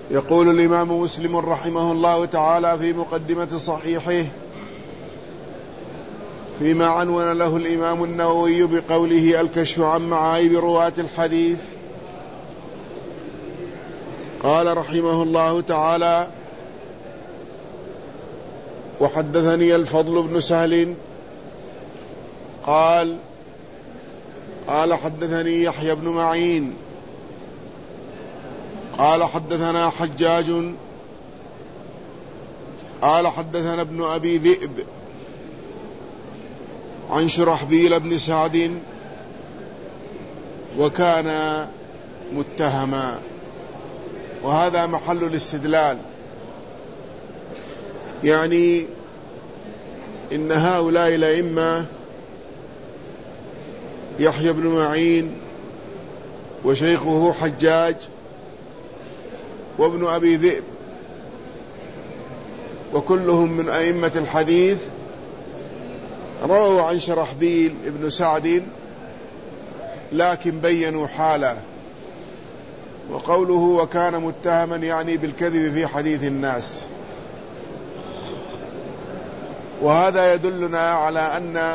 يقول الإمام مسلم رحمه الله تعالى في مقدمة صحيحه فيما عنون له الإمام النووي بقوله: الكشف عن معايب رواة الحديث. قال رحمه الله تعالى: وحدثني الفضل بن سهل قال حدثني يحيى بن معين قال حدثنا حجاج قال حدثنا ابن أبي ذئب عن شرحبيل بن سعد وكان متهما. وهذا محل الاستدلال، يعني إن هؤلاء الأئمة يحيى بن معين وشيخه حجاج وابن أبي ذئب وكلهم من أئمة الحديث رووا عن شرحبيل ابن سعد، لكن بيّنوا حاله. وقوله وكان متهما يعني بالكذب في حديث الناس. وهذا يدلنا على أن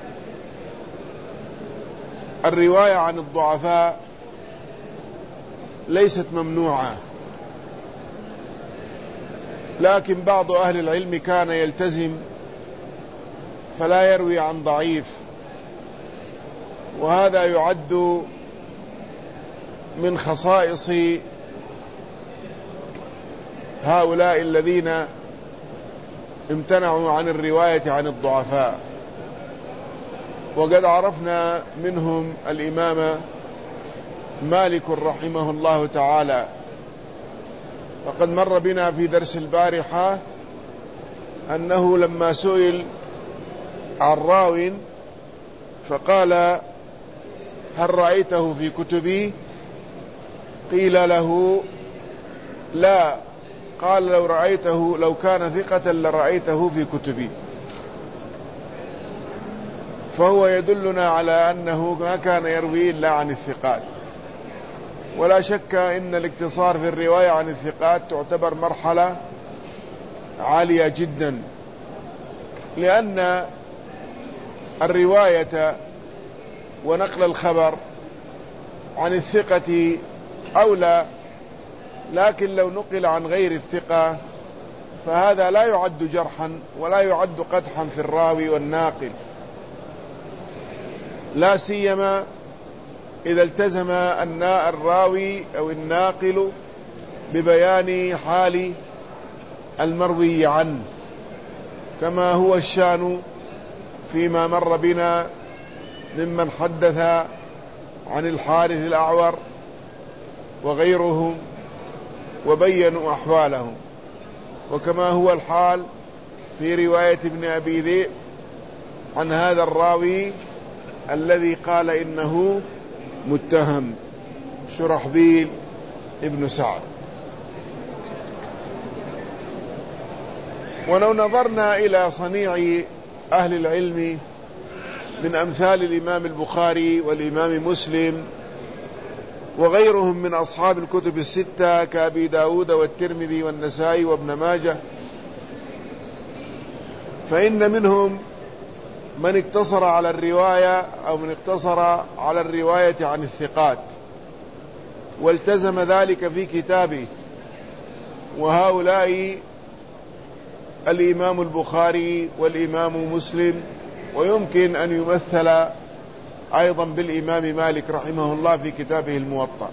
الرواية عن الضعفاء ليست ممنوعة، لكن بعض أهل العلم كان يلتزم فلا يروي عن ضعيف، وهذا يعد من خصائص هؤلاء الذين امتنعوا عن الرواية عن الضعفاء. وقد عرفنا منهم الإمام مالك رحمه الله تعالى، وقد مر بنا في درس البارحة أنه لما سئل عن راو فقال: هل رأيته في كتبي؟ قيل له: لا. قال: لو رأيته، لو كان ثقة لرأيته في كتبي. فهو يدلنا على أنه ما كان يروي إلا عن الثقات. ولا شك إن الاقتصار في الرواية عن الثقات تعتبر مرحلة عالية جدا، لأن الرواية ونقل الخبر عن الثقة أولى، لكن لو نقل عن غير الثقة فهذا لا يعد جرحا ولا يعد قدحا في الراوي والناقل، لا سيما إذا التزم الراوي أو الناقل ببيان حال المروي عنه، كما هو الشأن فيما مر بنا ممن حدث عن الحارث الأعور وغيرهم وبينوا أحوالهم، وكما هو الحال في رواية ابن أبي ذئب عن هذا الراوي الذي قال إنه متهم، شرحبيل ابن سعد. ولو نظرنا إلى صنيع أهل العلم من أمثال الإمام البخاري والإمام مسلم وغيرهم من أصحاب الكتب الستة كأبي داود والترمذي والنسائي وابن ماجه، فإن منهم من اقتصر على الرواية أو من اقتصر على الرواية عن الثقات والتزم ذلك في كتابه، وهؤلاء الإمام البخاري والإمام مسلم، ويمكن أن يمثل أيضا بالإمام مالك رحمه الله في كتابه الموطأ.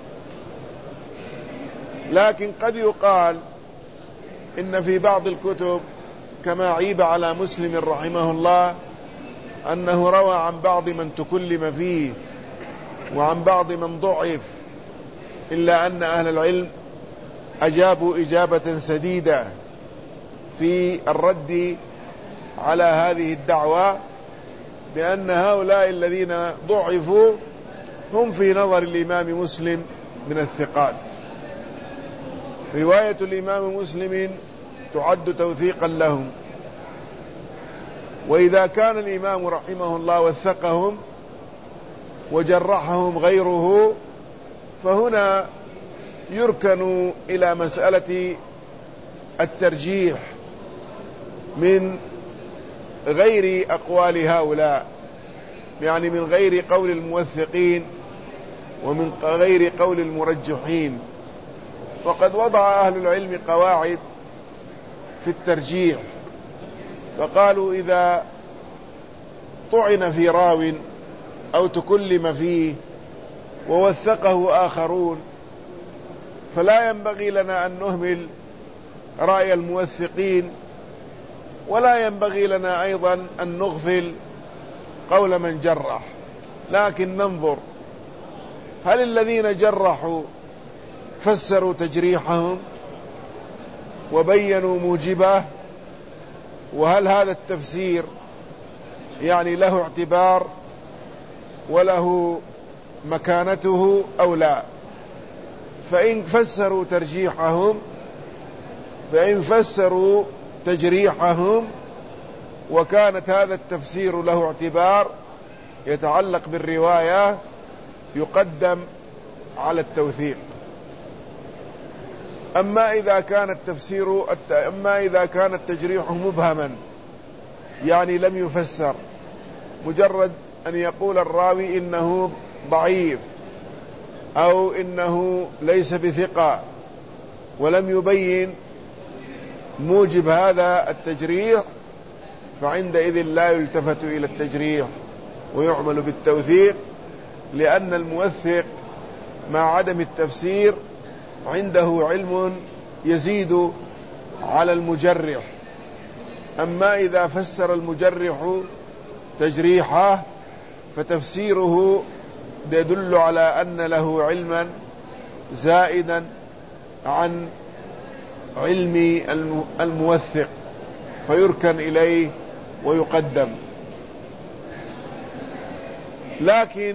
لكن قد يقال إن في بعض الكتب كما عيب على مسلم رحمه الله أنه روى عن بعض من تكلم فيه وعن بعض من ضعف، إلا أن أهل العلم أجابوا إجابة سديدة في الرد على هذه الدعوة، بأن هؤلاء الذين ضعفوا هم في نظر الإمام مسلم من الثقات. رواية الإمام مسلم تعد توثيقا لهم، وإذا كان الإمام رحمه الله وثقهم وجرحهم غيره، فهنا يركن إلى مسألة الترجيح من غير أقوال هؤلاء، يعني من غير قول الموثقين ومن غير قول المرجحين. فقد وضع أهل العلم قواعد في الترجيح، فقالوا إذا طعن في راو أو تكلم فيه ووثقه آخرون فلا ينبغي لنا أن نهمل رأي الموثقين، ولا ينبغي لنا أيضا أن نغفل قول من جرح، لكن ننظر هل الذين جرحوا فسروا تجريحهم وبينوا موجبه، وهل هذا التفسير يعني له اعتبار وله مكانته أو لا. فإن فسروا تجريحهم وكانت هذا التفسير له اعتبار يتعلق بالرواية يقدم على التوثيق. أما إذا كان التجريح مبهما، يعني لم يفسر، مجرد أن يقول الراوي إنه ضعيف أو إنه ليس بثقة ولم يبين موجب هذا التجريح، فعندئذ لا يلتفت إلى التجريح ويعمل بالتوثيق، لأن الموثق مع عدم التفسير عنده علم يزيد على المجرح. أما إذا فسر المجرح تجريحه فتفسيره يدل على أن له علما زائدا عن علم الموثق فيركن إليه ويقدم. لكن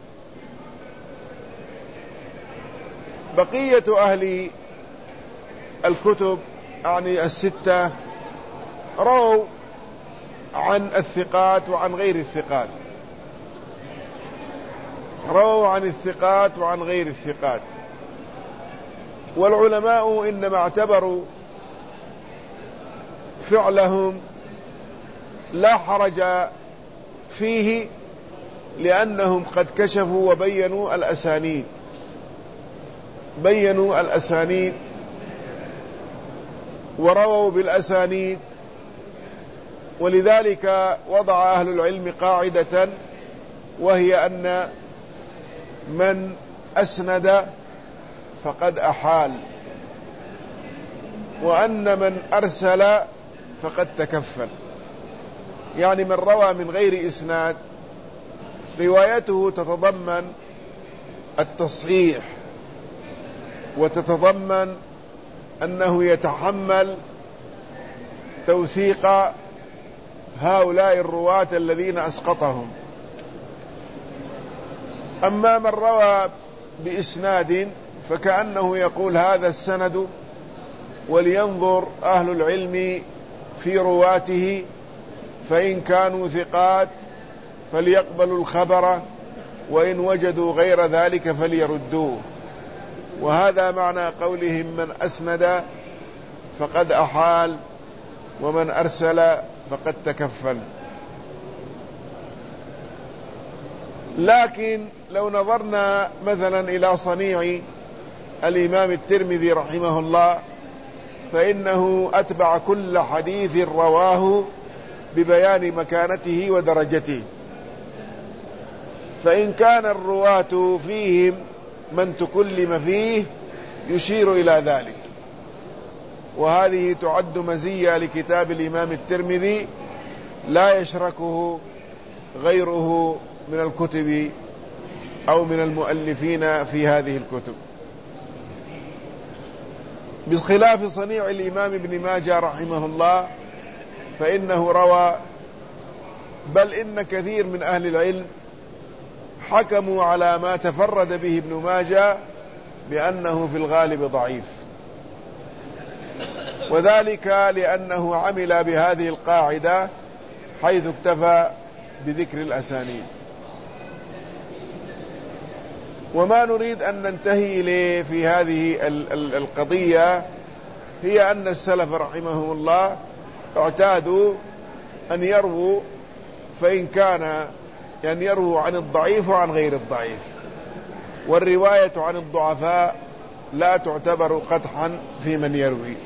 بقية أهل الكتب يعني الستة رووا عن الثقات وعن غير الثقات، رووا عن الثقات وعن غير الثقات. والعلماء إنما اعتبروا فعلهم لا حرج فيه، لأنهم قد كشفوا وبينوا الأسانيد، بينوا الأسانيد ورووا بالأسانيد. ولذلك وضع أهل العلم قاعدة، وهي أن من أسند فقد أحال، وأن من أرسل فقد تكفل. يعني من روى من غير إسناد روايته تتضمن التصحيح وتتضمن أنه يتحمل توثيق هؤلاء الرواة الذين أسقطهم. أما من روى بإسناد فكأنه يقول هذا السند، ولينظر أهل العلم في رواته، فإن كانوا ثقات فليقبلوا الخبر، وإن وجدوا غير ذلك فليردوه. وهذا معنى قولهم من أسند فقد أحال ومن أرسل فقد تكفل. لكن لو نظرنا مثلا إلى صنيع الإمام الترمذي رحمه الله، فإنه أتبع كل حديث رواه ببيان مكانته ودرجته. فإن كان الرواة فيهم من تكلم فيه يشير إلى ذلك، وهذه تعد مزية لكتاب الإمام الترمذي لا يشركه غيره من الكتب أو من المؤلفين في هذه الكتب، بخلاف صنيع الإمام ابن ماجه رحمه الله، فإنه روى، بل إن كثير من أهل العلم حكموا على ما تفرد به ابن ماجه بأنه في الغالب ضعيف، وذلك لأنه عمل بهذه القاعدة حيث اكتفى بذكر الأسانيد. وما نريد أن ننتهي إليه في هذه القضية هي أن السلف رحمهم الله اعتادوا أن يرووا، فإن كان يعني يرووا عن الضعيف وعن غير الضعيف، والرواية عن الضعفاء لا تعتبر قدحا في من يروي.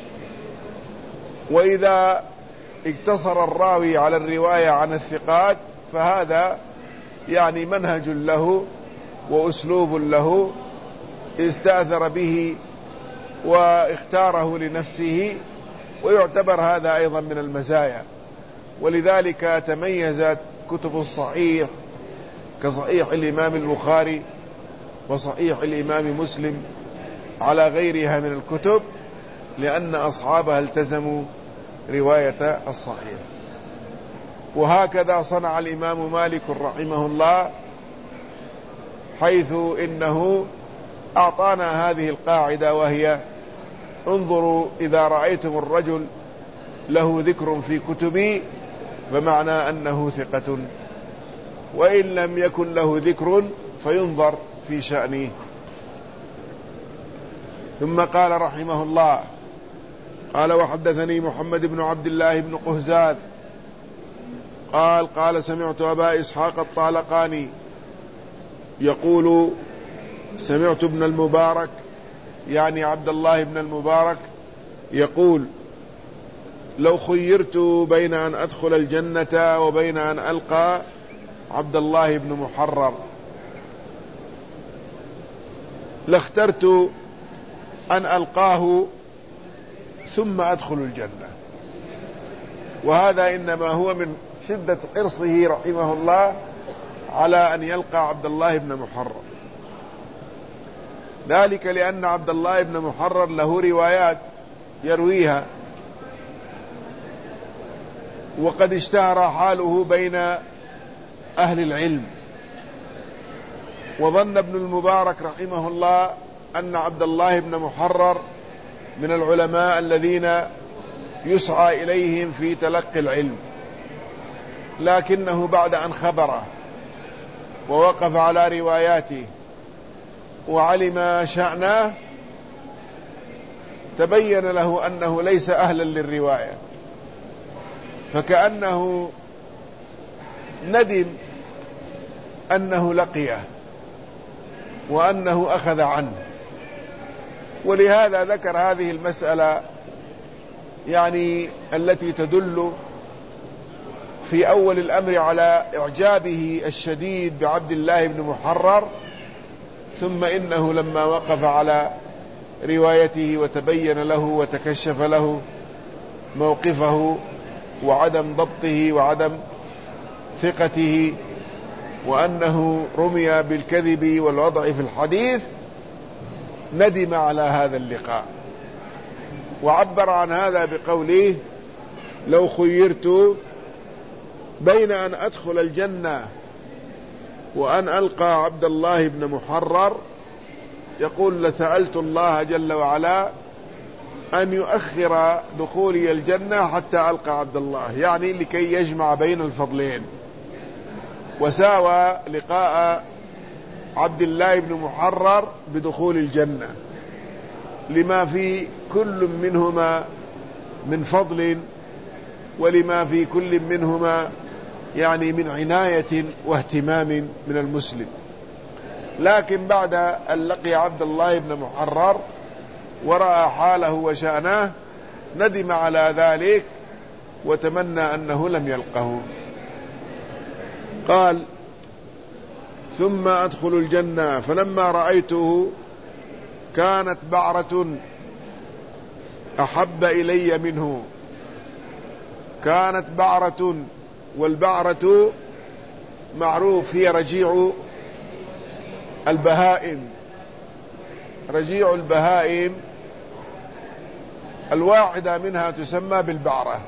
وإذا اقتصر الراوي على الرواية عن الثقات فهذا يعني منهج له وأسلوب له استأثر به واختاره لنفسه، ويعتبر هذا أيضا من المزايا. ولذلك تميزت كتب الصحيح كصحيح الإمام البخاري وصحيح الإمام مسلم على غيرها من الكتب، لأن أصحابها التزموا رواية الصحيح. وهكذا صنع الإمام مالك رحمه الله، حيث إنه أعطانا هذه القاعدة، وهي: انظروا إذا رأيتم الرجل له ذكر في كتبي فمعنى أنه ثقة، وإن لم يكن له ذكر فينظر في شأنه. ثم قال رحمه الله: قال وحدثني محمد بن عبد الله بن قهزاذ قال سمعت أبا إسحاق الطالقاني يقول: سمعت ابن المبارك يعني عبد الله بن المبارك يقول: لو خيرت بين أن أدخل الجنة وبين أن ألقى عبد الله بن محرر لاخترت أن ألقاه ثم أدخل الجنة. وهذا إنما هو من شدة حرصه رحمه الله على أن يلقى عبد الله بن محرر، ذلك لأن عبد الله بن محرر له روايات يرويها، وقد اشتهر حاله بين أهل العلم. وظن ابن المبارك رحمه الله أن عبد الله بن محرر من العلماء الذين يسعى إليهم في تلقي العلم، لكنه بعد أن خبره ووقف على رواياته وعلم شأنه تبين له أنه ليس أهلا للرواية، فكأنه ندم أنه لقيه وأنه أخذ عنه. ولهذا ذكر هذه المسألة يعني التي تدل في أول الأمر على إعجابه الشديد بعبد الله بن محرر، ثم إنه لما وقف على روايته وتبين له وتكشف له موقفه وعدم ضبطه وعدم ثقته، وأنه رمي بالكذب والوضع في الحديث، ندم على هذا اللقاء، وعبر عن هذا بقوله: لو خيرت بين أن أدخل الجنة وأن ألقى عبد الله بن محرر، يقول: لسألت الله جل وعلا أن يؤخر دخولي الجنة حتى ألقى عبد الله، يعني لكي يجمع بين الفضلين، وساوى لقاء عبد الله بن محرر بدخول الجنة، لما في كل منهما من فضل، ولما في كل منهما يعني من عناية واهتمام من المسلم. لكن بعد أن لقي عبد الله بن محرر ورأى حاله وشأنه ندم على ذلك وتمنى أنه لم يلقه. قال: ثم أدخل الجنة فلما رأيته كانت بعرة أحب إلي منه. كانت بعرة، والبعرة معروف هي رجيع البهائم. رجيع البهائم الواحدة منها تسمى بالبعرة.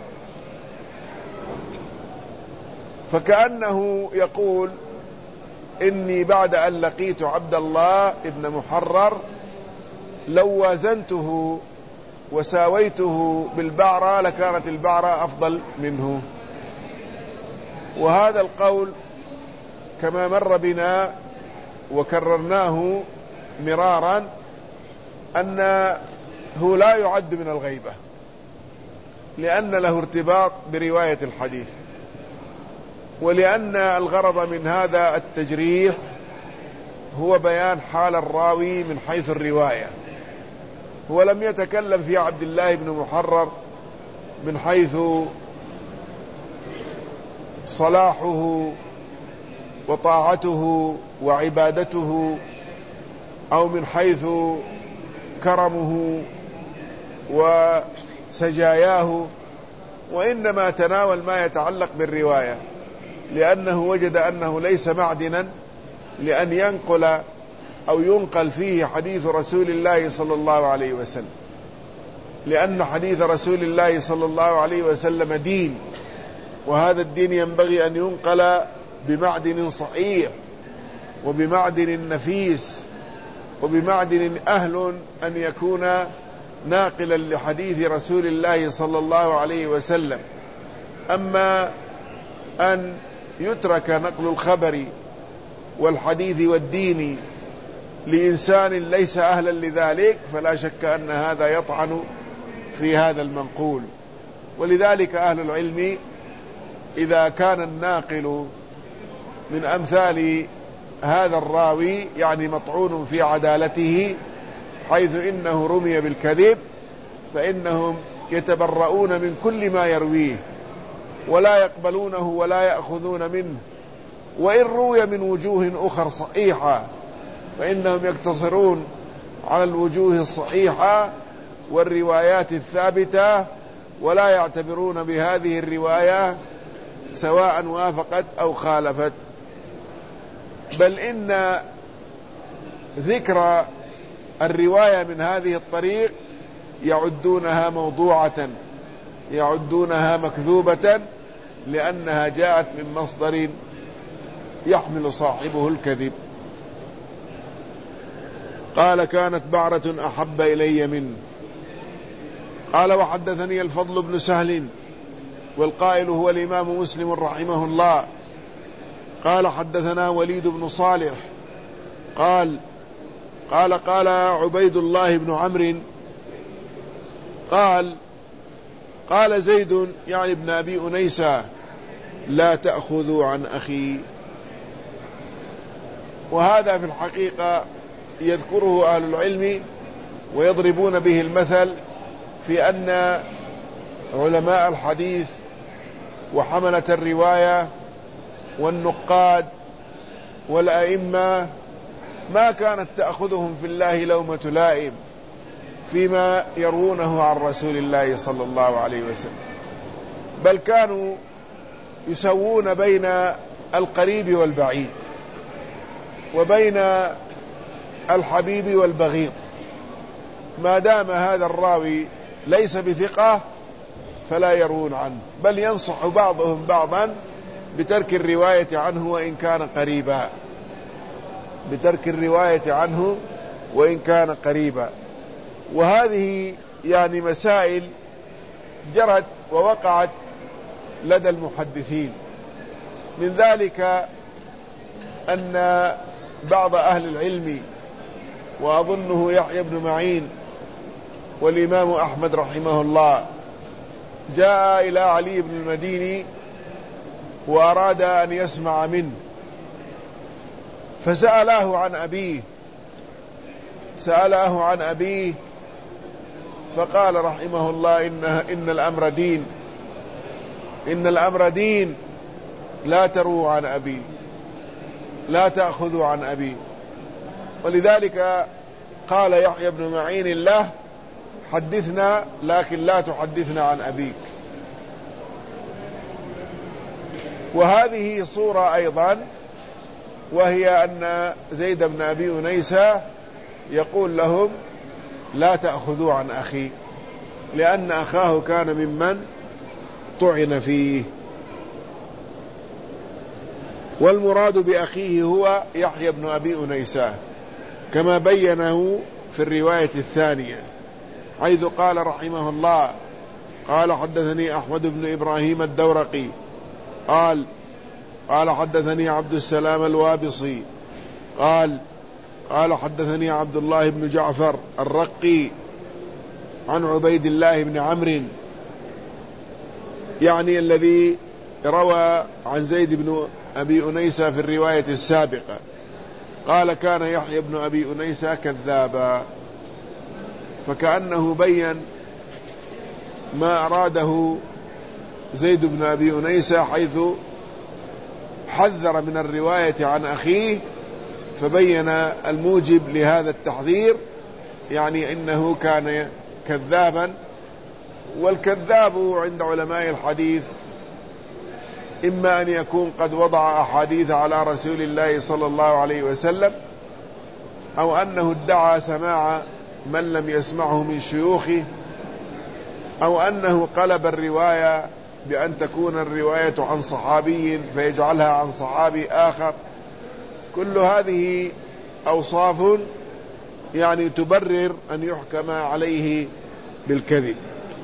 فكأنه يقول: إني بعد أن لقيت عبد الله ابن محرر لو وازنته وساويته بالبعرة لكانت البعرة أفضل منه. وهذا القول كما مر بنا وكررناه مرارا أنه لا يعد من الغيبة، لأن له ارتباط برواية الحديث، ولأن الغرض من هذا التجريح هو بيان حال الراوي من حيث الرواية. هو لم يتكلم في عبد الله بن محرر من حيث صلاحه وطاعته وعبادته، أو من حيث كرمه وسجاياه، وإنما تناول ما يتعلق بالرواية، لأنه وجد أنه ليس معدنا لأن ينقل أو ينقل فيه حديث رسول الله صلى الله عليه وسلم، لأن حديث رسول الله صلى الله عليه وسلم دين، وهذا الدين ينبغي أن ينقل بمعدن صحيح وبمعدن نفيس وبمعدن أهل أن يكون ناقلا لحديث رسول الله صلى الله عليه وسلم. أما أن يترك نقل الخبر والحديث والدين لإنسان ليس أهلا لذلك فلا شك أن هذا يطعن في هذا المنقول. ولذلك أهل العلم إذا كان الناقل من أمثال هذا الراوي يعني مطعون في عدالته حيث إنه رمي بالكذب، فإنهم يتبرؤون من كل ما يرويه ولا يقبلونه ولا يأخذون منه، وإن روي من وجوه أخر صحيحة فإنهم يقتصرون على الوجوه الصحيحة والروايات الثابتة، ولا يعتبرون بهذه الرواية سواء وافقت أو خالفت. بل إن ذكر الرواية من هذه الطريق يعدونها موضوعة، يعدونها مكذوبة، لأنها جاءت من مصدر يحمل صاحبه الكذب. قال كانت بعرة أحب إلي منه. قال وحدثني الفضل بن سهل، والقائل هو الإمام مسلم رحمه الله، قال حدثنا وليد بن صالح قال عبيد الله بن عمرو قال زيد يعني ابن أبي أنيسة لا تأخذوا عن أخي. وهذا في الحقيقة يذكره أهل العلم ويضربون به المثل في أن علماء الحديث وحملة الرواية والنقاد والأئمة ما كانت تأخذهم في الله لومة لائم فيما يروونه عن رسول الله صلى الله عليه وسلم، بل كانوا يسوون بين القريب والبعيد وبين الحبيب والبغيض. ما دام هذا الراوي ليس بثقة فلا يروون عنه، بل ينصح بعضهم بعضا بترك الرواية عنه وإن كان قريبا، بترك الرواية عنه وإن كان قريبا. وهذه يعني مسائل جرت ووقعت لدى المحدثين. من ذلك أن بعض أهل العلم، وأظنه يحيى بن معين والإمام أحمد رحمه الله، جاء إلى علي بن المديني وأراد أن يسمع منه، فسأله عن أبيه فقال رحمه الله إن الأمر دين لا تروا عن أبي، لا تأخذوا عن أبي. ولذلك قال يحيى بن معين له حدثنا لكن لا تحدثنا عن أبيك. وهذه صورة أيضا، وهي أن زيد بن أبي أنيسة يقول لهم لا تأخذوا عن أخي، لأن أخاه كان ممن طعن فيه. والمراد بأخيه هو يحيى بن أبي أنيسة كما بينه في الرواية الثانية، حيث قال رحمه الله قال حدثني أحمد بن إبراهيم الدورقي قال حدثني عبد السلام الوابصي قال حدثني عبد الله بن جعفر الرقي عن عبيد الله بن عمرو، يعني الذي روى عن زيد بن أبي أنيسة في الرواية السابقة، قال كان يحيى بن أبي أنيسة كذابا، فكأنه بين ما أراده زيد بن أبي أنيسة، حيث حذر من الرواية عن أخيه، فبين الموجب لهذا التحذير، يعني إنه كان كذابا. والكذاب عند علماء الحديث إما أن يكون قد وضع أحاديث على رسول الله صلى الله عليه وسلم، أو أنه ادعى سماع من لم يسمعه من شيوخه، أو أنه قلب الرواية بأن تكون الرواية عن صحابي فيجعلها عن صحابي آخر. كل هذه أوصاف يعني تبرر أن يحكم عليه بالكذب.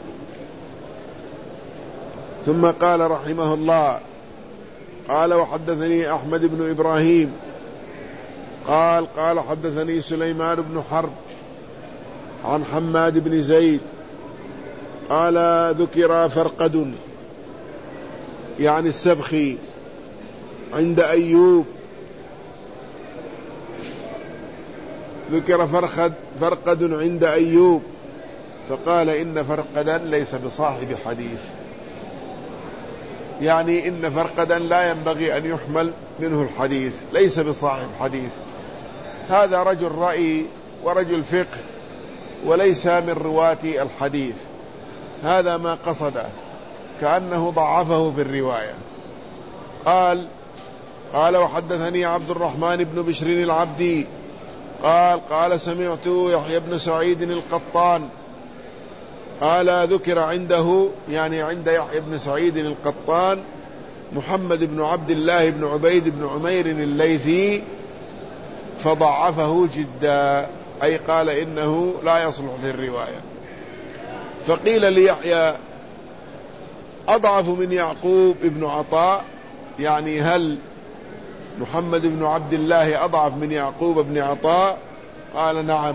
ثم قال رحمه الله: قال وحدثني أحمد بن إبراهيم قال حدثني سليمان بن حرب عن حماد بن زيد قال ذكر فرقد يعني السبخي عند أيوب، ذكر فرقد عند أيوب فقال إن فرقدا ليس بصاحب حديث، يعني إن فرقدا لا ينبغي أن يحمل منه الحديث، ليس بصاحب حديث. هذا رجل رأي ورجل فقه وليس من رواة الحديث، هذا ما قصده، كأنه ضعفه في الرواية. قال وحدثني عبد الرحمن بن بشر العبدي قال سمعت يحيى بن سعيد القطان قال ذكر عنده، يعني عند يحيى بن سعيد القطان، محمد بن عبد الله بن عبيد بن عمير الليثي فضعفه جدا، أي قال إنه لا يصلح للرواية. فقيل ليحيى: أضعف من يعقوب بن عطاء؟ يعني هل محمد بن عبد الله أضعف من يعقوب بن عطاء؟ قال: نعم.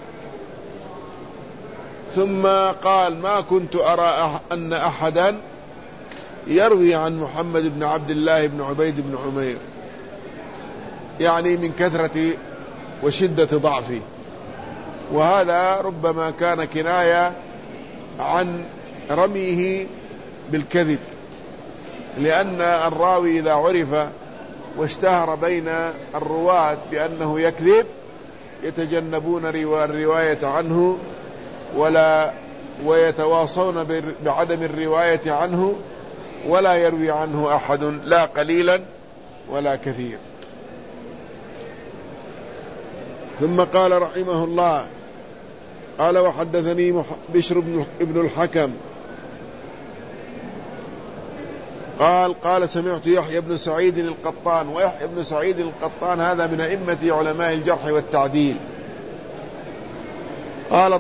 ثم قال: ما كنت أرى أن أحدا يروي عن محمد بن عبد الله بن عبيد بن عمير، يعني من كثرة وشدة ضعفه. وهذا ربما كان كناية عن رميه بالكذب، لأن الراوي إذا عرف واشتهر بين الرواة بأنه يكذب يتجنبون الرواية عنه ويتواصون بعدم الرواية عنه، ولا يروي عنه أحد لا قليلا ولا كثير. ثم قال رحمه الله: قال وحدثني بشر بن الحكم قال سمعت يحيى بن سعيد القطان. ويحيى بن سعيد القطان هذا من أئمة علماء الجرح والتعديل. قال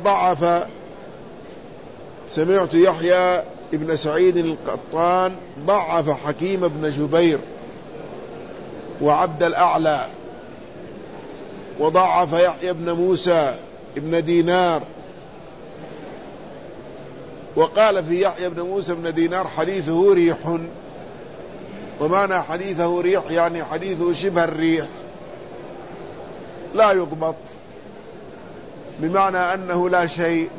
سمعت يحيى بن سعيد القطان ضعف حكيم بن جبير وعبد الأعلى، وضعف يحيى بن موسى بن دينار. وقال في يحيى بن موسى بن دينار حديثه ريح. ومعنى حديثه ريح يعني حديثه شبه الريح لا يضبط، بمعنى أنه لا شيء.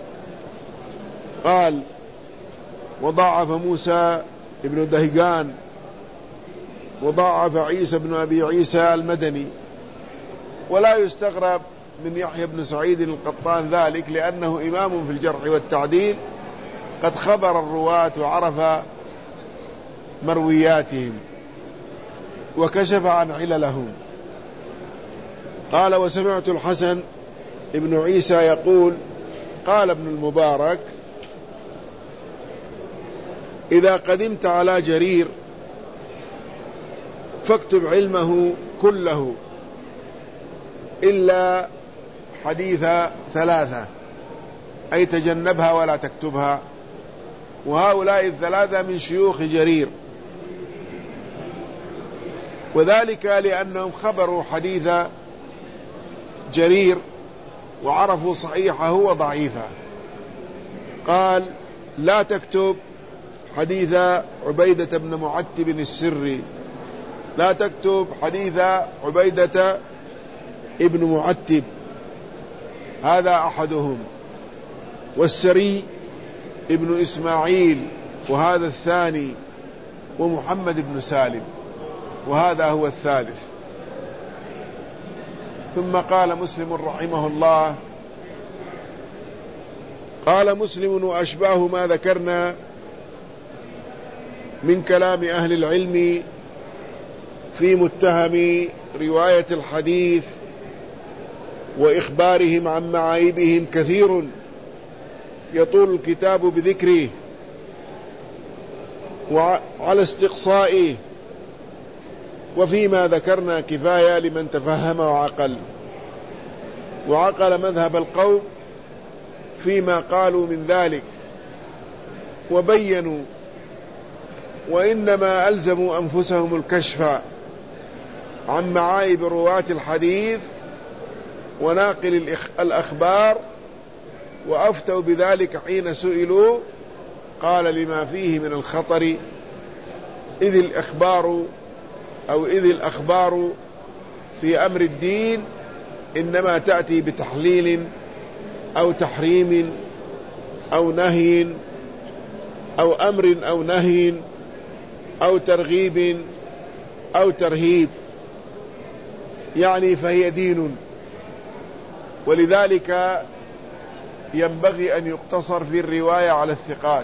قال: وضعف موسى بن دهقان، وضعف عيسى بن أبي عيسى المدني. ولا يستغرب من يحيى بن سعيد القطان ذلك، لأنه إمام في الجرح والتعديل، قد خبر الرواة وعرف مروياتهم وكشف عن عللهم. قال: وسمعت الحسن ابن عيسى يقول: قال ابن المبارك: إذا قدمت على جرير فاكتب علمه كله إلا حديث ثلاثة، أي تجنبها ولا تكتبها. وهؤلاء الثلاثة من شيوخ جرير. وذلك لأنهم خبروا حديث جرير وعرفوا صحيحه وضعيفه. قال: لا تكتب حديث عبيدة بن معتب السري، لا تكتب حديث عبيدة ابن معتب، هذا أحدهم، والسري ابن إسماعيل، وهذا الثاني، ومحمد بن سالم، وهذا هو الثالث. ثم قال مسلم رحمه الله: قال مسلم: وأشباه ما ذكرنا من كلام أهل العلم في متهم رواية الحديث وإخبارهم عن معايبهم كثير يطول الكتاب بذكره وعلى استقصائه، وفيما ذكرنا كفاية لمن تفهم وعقل مذهب القوم فيما قالوا من ذلك وبينوا، وإنما ألزموا أنفسهم الكشف عن معايب رواة الحديث وناقل الأخبار، وأفتوا بذلك حين سئلوا. قال: لما فيه من الخطر، إذ الأخبار في أمر الدين إنما تأتي بتحليل أو تحريم أو نهي أو أمر أو نهي أو ترغيب أو ترهيب، يعني فهي دين. ولذلك ينبغي أن يقتصر في الرواية على الثقات،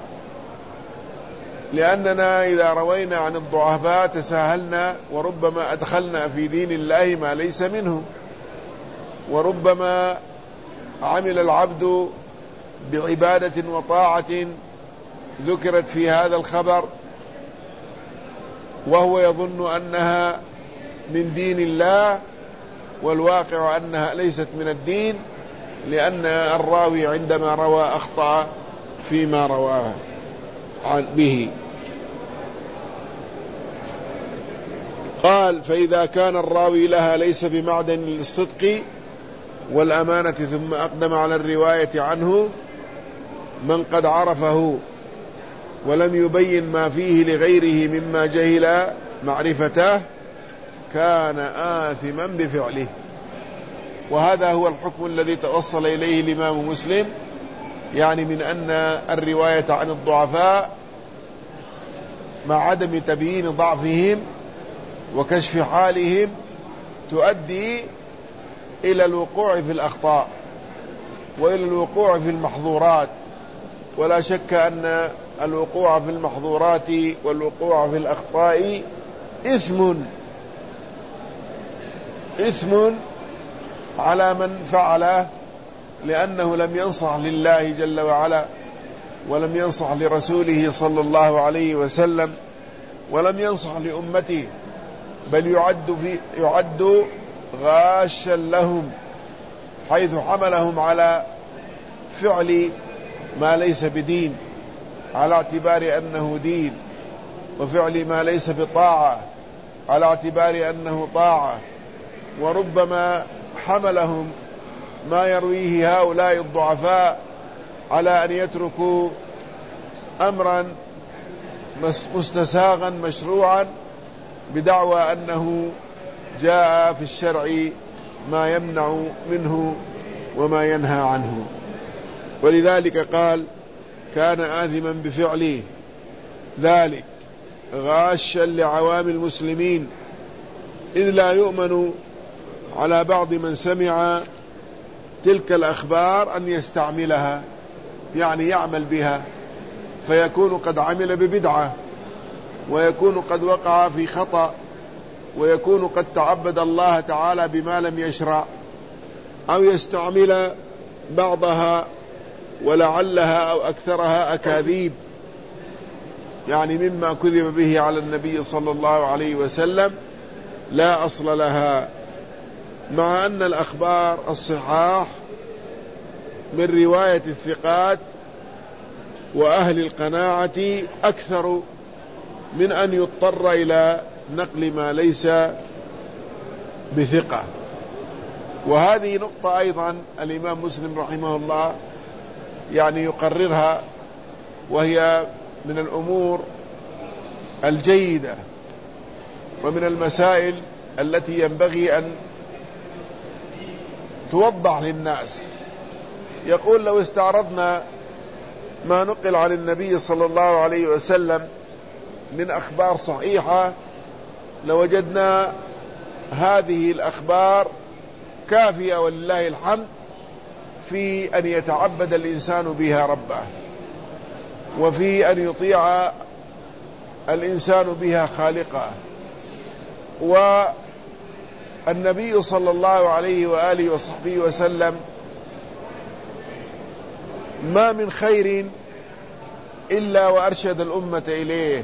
لأننا إذا روينا عن الضعفاء تساهلنا، وربما أدخلنا في دين الله ما ليس منه، وربما عمل العبد بعبادة وطاعة ذكرت في هذا الخبر وهو يظن أنها من دين الله، والواقع أنها ليست من الدين، لأن الراوي عندما روى أخطأ فيما رواه به. قال: فإذا كان الراوي لها ليس بمعدن للصدق والأمانة، ثم أقدم على الرواية عنه من قد عرفه ولم يبين ما فيه لغيره مما جهل معرفته، كان آثما بفعله. وهذا هو الحكم الذي توصل إليه الإمام مسلم، يعني من أن الرواية عن الضعفاء مع عدم تبيين ضعفهم وكشف حالهم تؤدي إلى الوقوع في الأخطاء وإلى الوقوع في المحظورات. ولا شك أن الوقوع في المحظورات والوقوع في الأخطاء إثم على من فعله، لأنه لم ينصح لله جل وعلا، ولم ينصح لرسوله صلى الله عليه وسلم، ولم ينصح لأمته، بل يعد غاشا لهم، حيث حملهم على فعل ما ليس بدين على اعتبار أنه دين، وفعل ما ليس بطاعة على اعتبار أنه طاعة. وربما حملهم ما يرويه هؤلاء الضعفاء على أن يتركوا أمرا مستساغا مشروعا بدعوى أنه جاء في الشرع ما يمنع منه وما ينهى عنه. ولذلك قال: كان آثما بفعله ذلك غاشا لعوام المسلمين، إذ لا يؤمن على بعض من سمع تلك الأخبار أن يستعملها، يعني يعمل بها، فيكون قد عمل ببدعة، ويكون قد وقع في خطأ، ويكون قد تعبد الله تعالى بما لم يشرع، أو يستعمل بعضها ولعلها أو أكثرها أكاذيب، يعني مما كذب به على النبي صلى الله عليه وسلم لا أصل لها، مع أن الأخبار الصحاح من رواية الثقات وأهل القناعة أكثر من أن يضطر إلى نقل ما ليس بثقة. وهذه نقطة أيضا الإمام مسلم رحمه الله يعني يقررها، وهي من الأمور الجيدة ومن المسائل التي ينبغي أن توضح للناس. يقول: لو استعرضنا ما نقل عن النبي صلى الله عليه وسلم من أخبار صحيحة لوجدنا هذه الأخبار كافية ولله الحمد في أن يتعبد الإنسان بها ربه، وفي أن يطيع الإنسان بها خالقه. والنبي صلى الله عليه وآله وصحبه وسلم ما من خير إلا وأرشد الأمة إليه،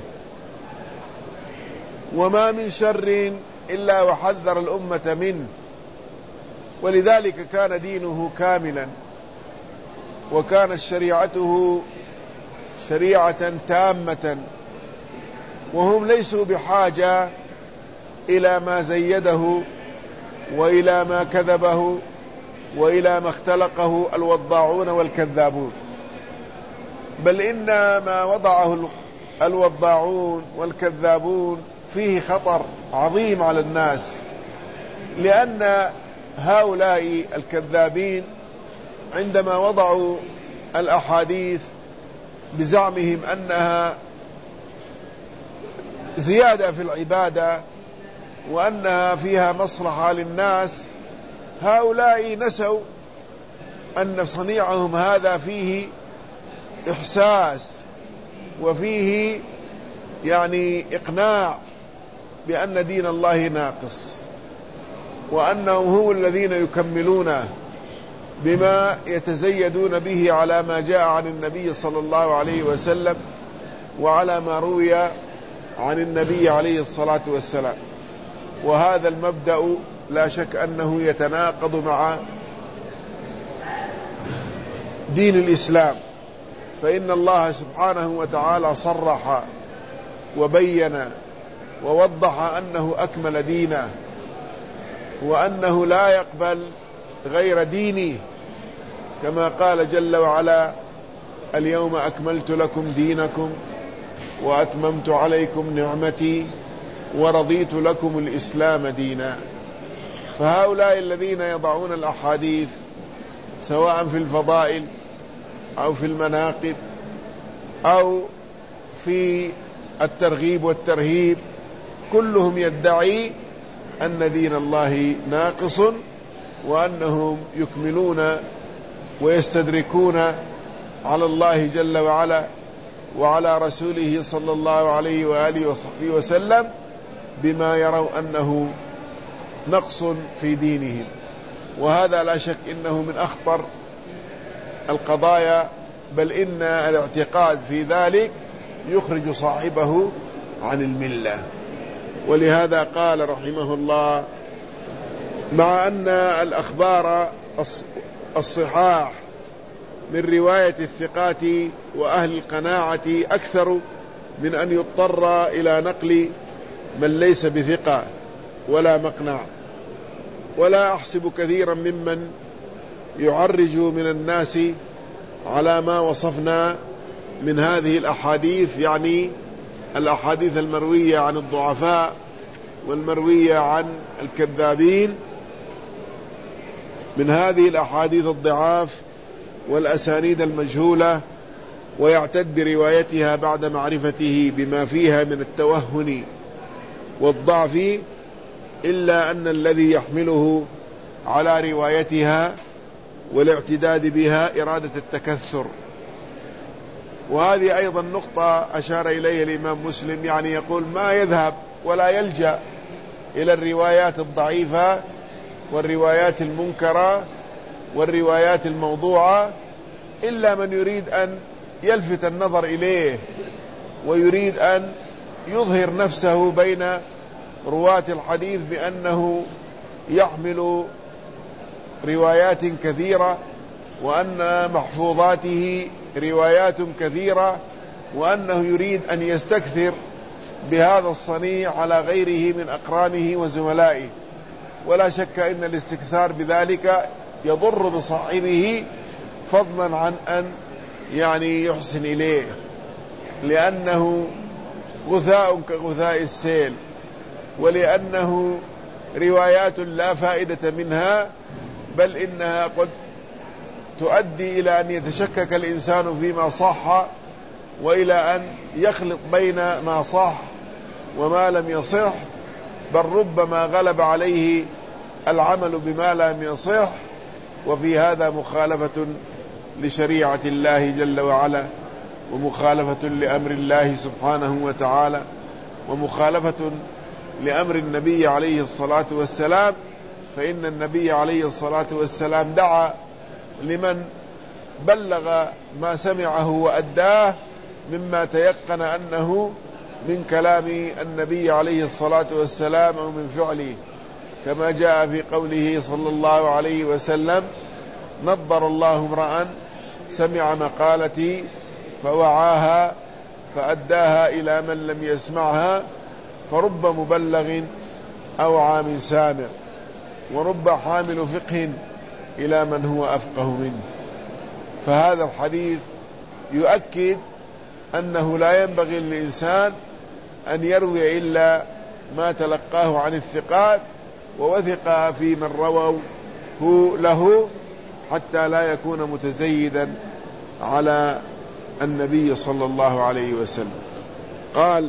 وما من شر إلا وحذر الأمة منه، ولذلك كان دينه كاملا، وكانت شريعته شريعة تامة، وهم ليسوا بحاجة إلى ما زيده وإلى ما كذبه وإلى ما اختلقه الوضاعون والكذابون، بل إن ما وضعه الوضاعون والكذابون فيه خطر عظيم على الناس، لأن هؤلاء الكذابين عندما وضعوا الأحاديث بزعمهم أنها زيادة في العبادة وأنها فيها مصلحة للناس، هؤلاء نسوا أن صنيعهم هذا فيه إحساس وفيه يعني إقناع بأن دين الله ناقص، وأنهم هم الذين يكملونه بما يتزيدون به على ما جاء عن النبي صلى الله عليه وسلم وعلى ما روي عن النبي عليه الصلاة والسلام. وهذا المبدأ لا شك أنه يتناقض مع دين الإسلام، فإن الله سبحانه وتعالى صرح وبين ووضح أنه أكمل دينه، وأنه لا يقبل غير دينه، كما قال جل وعلا: اليوم أكملت لكم دينكم وأتممت عليكم نعمتي ورضيت لكم الإسلام دينا. فهؤلاء الذين يضعون الأحاديث سواء في الفضائل أو في المناقب أو في الترغيب والترهيب، كلهم يدعي أن دين الله ناقص، وأنهم يكملون ويستدركون على الله جل وعلا وعلى رسوله صلى الله عليه وآله وصحبه وسلم بما يروا أنه نقص في دينهم. وهذا لا شك إنه من أخطر القضايا، بل إن الاعتقاد في ذلك يخرج صاحبه عن الملة. ولهذا قال رحمه الله: مع أن الأخبار الصحاح من رواية الثقات وأهل القناعة أكثر من أن يضطر إلى نقل من ليس بثقة ولا مقنع، ولا أحسب كثيرا ممن يعرج من الناس على ما وصفنا من هذه الأحاديث، يعني الأحاديث المروية عن الضعفاء والمروية عن الكذابين، من هذه الأحاديث الضعاف والأسانيد المجهولة، ويعتد بروايتها بعد معرفته بما فيها من التوهن والضعف، إلا أن الذي يحمله على روايتها والاعتداد بها إرادة التكثر. وهذه أيضا نقطة أشار إليها الإمام مسلم، يعني يقول: ما يذهب ولا يلجأ إلى الروايات الضعيفة والروايات المنكرة والروايات الموضوعة إلا من يريد أن يلفت النظر إليه ويريد أن يظهر نفسه بين رواة الحديث بأنه يحمل روايات كثيرة، وأن محفوظاته روايات كثيرة، وأنه يريد أن يستكثر بهذا الصنيع على غيره من أقرانه وزملائه، ولا شك أن الاستكثار بذلك يضر بصاحبه، فضلا عن أن يحسن إليه، لأنه غثاء كغثاء السيل، ولأنه روايات لا فائدة منها، بل إنها قد تؤدي إلى أن يتشكك الإنسان فيما صح، وإلى أن يخلط بين ما صح وما لم يصح، بل ربما غلب عليه العمل بما لم يصح، وفي هذا مخالفة لشريعة الله جل وعلا، ومخالفة لأمر الله سبحانه وتعالى، ومخالفة لأمر النبي عليه الصلاة والسلام. فإن النبي عليه الصلاة والسلام دعا لمن بلغ ما سمعه وأداه مما تيقن أنه من كلام النبي عليه الصلاة والسلام أو من فعله، كما جاء في قوله صلى الله عليه وسلم: نضر الله امرأ سمع مقالتي فوعاها فأداها إلى من لم يسمعها، فرب مبلغ أوعى من سامع، ورب حامل فقه إلى من هو أفقه منه. فهذا الحديث يؤكد أنه لا ينبغي للإنسان أن يروي إلا ما تلقاه عن الثقات ووثق في من رووا له، حتى لا يكون متزيدا على النبي صلى الله عليه وسلم. قال: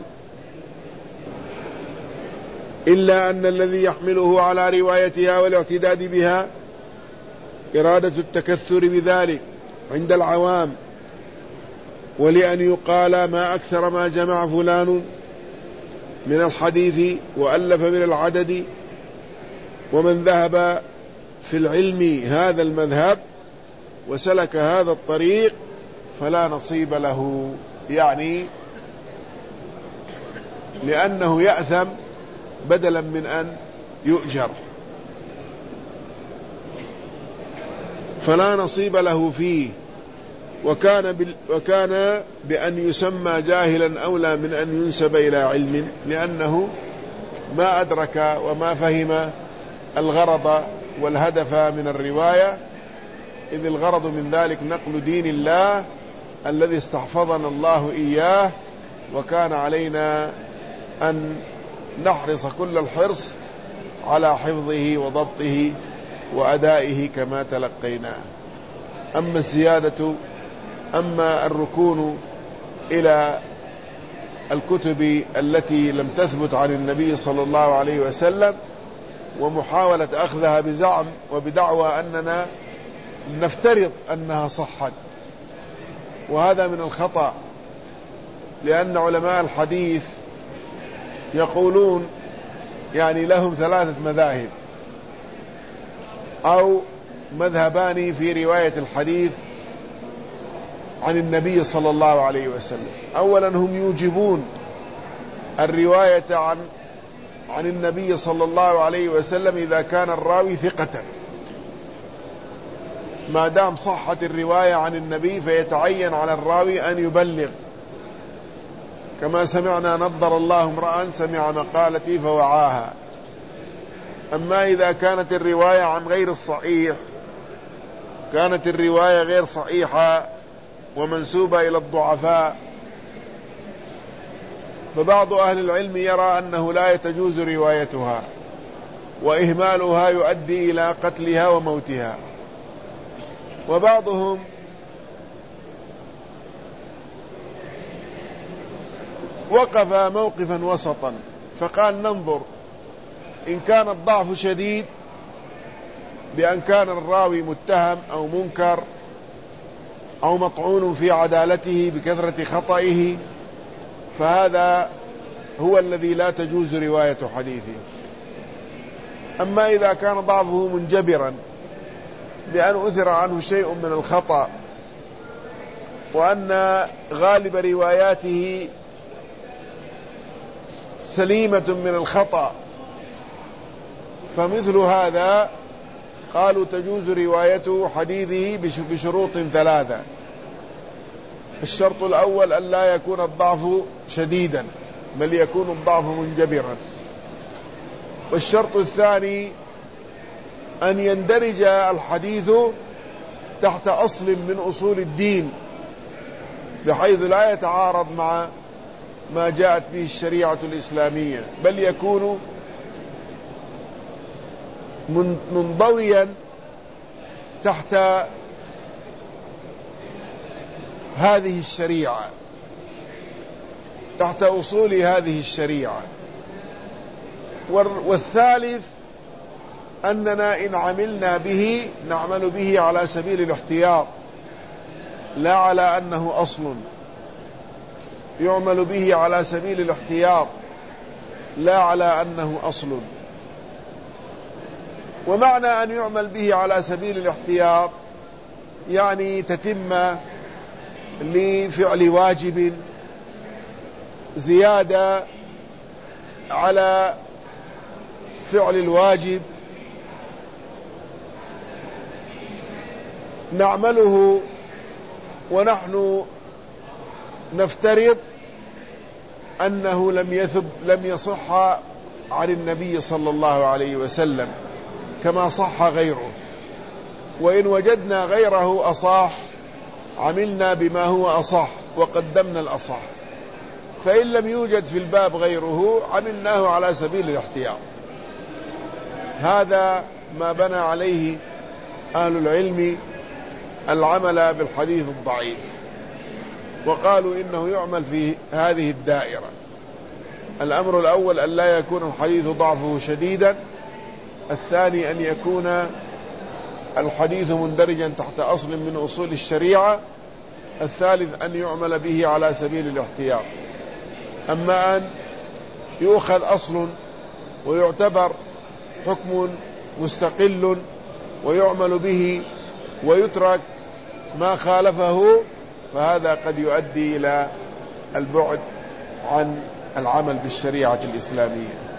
إلا أن الذي يحمله على روايتها والاعتداد بها إرادة التكثر بذلك عند العوام، ولأن يقال ما أكثر ما جمع فلان من الحديث وألف من العدد، ومن ذهب في العلم هذا المذهب وسلك هذا الطريق فلا نصيب له، يعني لأنه يأثم بدلا من أن يؤجر، فلا نصيب له فيه. وكان بأن يسمى جاهلا أولى من أن ينسب إلى علم، لأنه ما أدرك وما فهم الغرض والهدف من الرواية، إذ الغرض من ذلك نقل دين الله الذي استحفظنا الله إياه، وكان علينا أن نحرص كل الحرص على حفظه وضبطه وأدائه كما تلقيناه. أما الركون إلى الكتب التي لم تثبت عن النبي صلى الله عليه وسلم ومحاولة أخذها بزعم وبدعوى أننا نفترض أنها صحت، وهذا من الخطأ، لأن علماء الحديث يقولون لهم 3 مذاهب أو مذهبان في رواية الحديث عن النبي صلى الله عليه وسلم. أولا هم يوجبون الرواية عن النبي صلى الله عليه وسلم إذا كان الراوي ثقة، ما دام صحت الرواية عن النبي فيتعين على الراوي أن يبلغ، كما سمعنا: نضر الله امرأ سمع مقالتي فوعاها. أما إذا كانت الرواية عن غير الصحيح، كانت الرواية غير صحيحة ومنسوبة إلى الضعفاء، فبعض أهل العلم يرى أنه لا تجوز روايتها، وإهمالها يؤدي إلى قتلها وموتها. وبعضهم وقف موقفا وسطا، فقال: ننظر إن كان الضعف شديد بأن كان الراوي متهم أو منكر أو مطعون في عدالته بكثرة خطئه، فهذا هو الذي لا تجوز رواية حديثه. أما إذا كان ضعفه منجبرا بأن أثر عنه شيء من الخطأ، وأن غالب رواياته سليمة من الخطأ، فمثل هذا قالوا تجوز رواية حديثه بشروط 3. الشرط الأول أن لا يكون الضعف شديدا، بل يكون الضعف منجبرا. والشرط الثاني أن يندرج الحديث تحت أصل من أصول الدين، بحيث لا يتعارض مع ما جاءت به الشريعة الإسلامية، بل يكون منضويا تحت هذه الشريعة، تحت أصول هذه الشريعة. والثالث أننا إن عملنا به نعمل به على سبيل الاحتياط، لا على أنه أصل، يعمل به على سبيل الاحتياط لا على أنه أصل. ومعنى أن يعمل به على سبيل الاحتياط يعني تتم لفعل واجب زيادة على فعل الواجب نعمله ونحن نفترض أنه لم يصح عن النبي صلى الله عليه وسلم كما صح غيره، وإن وجدنا غيره أصح عملنا بما هو أصح وقدمنا الأصح، فإن لم يوجد في الباب غيره عملناه على سبيل الاحتياط. هذا ما بنى عليه أهل العلم العمل بالحديث الضعيف، وقالوا إنه يعمل في هذه الدائرة. الأمر الأول أن لا يكون الحديث ضعفه شديدا، الثاني أن يكون الحديث مندرجا تحت أصل من أصول الشريعة، الثالث أن يعمل به على سبيل الاحتياط. أما أن يؤخذ أصل ويعتبر حكم مستقل ويعمل به ويترك ما خالفه، فهذا قد يؤدي إلى البعد عن العمل بالشريعة الإسلامية.